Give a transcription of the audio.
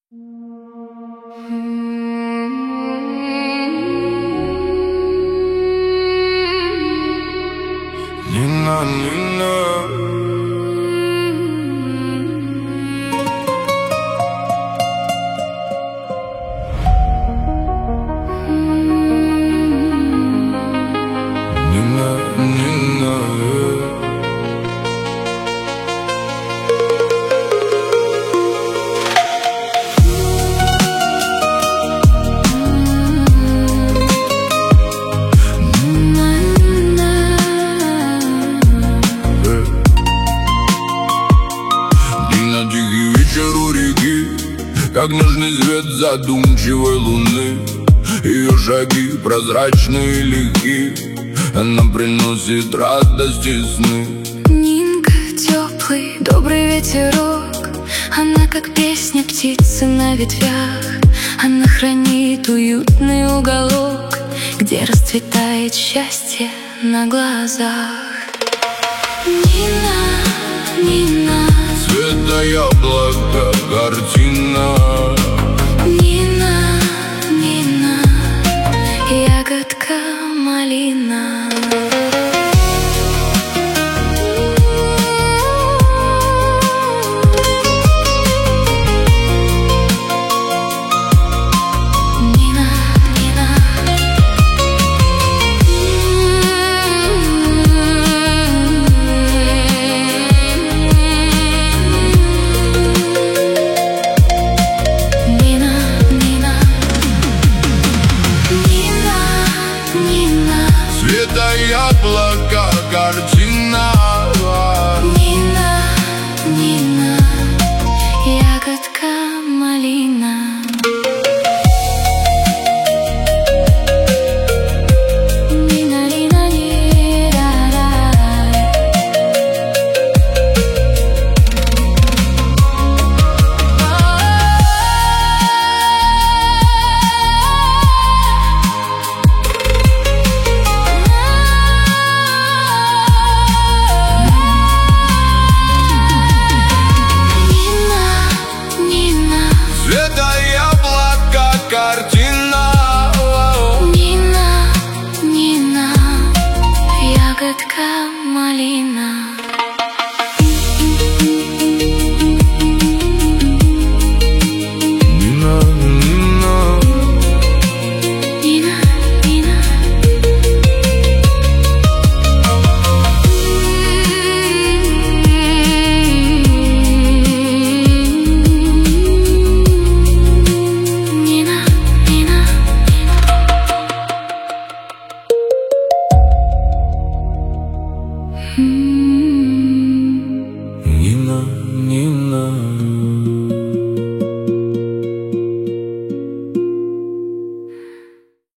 Nina, Nina. Nina, Nina. Как нежный свет задумчивой луны, ее шаги прозрачные и легки, она приносит радость и сны. Нинка, теплый, добрый ветерок, она как песня птицы на ветвях. Она хранит уютный уголок, где расцветает счастье на глазах. Нина, Нина, Цвета яблока, картина. Нина, Нина, ягодка малина. Нина, Нина. Нина, Нина. Нина, Нина. Цвета яблока, картина. Нина, Нина, ягодка малина. Нина, Нина, Нина. Нина, Нина. Цвета яблока, картина. Нина, Нина, ягодка малина. Нина, Нина. Нина, Нина. Нина, Нина. Mm-hmm.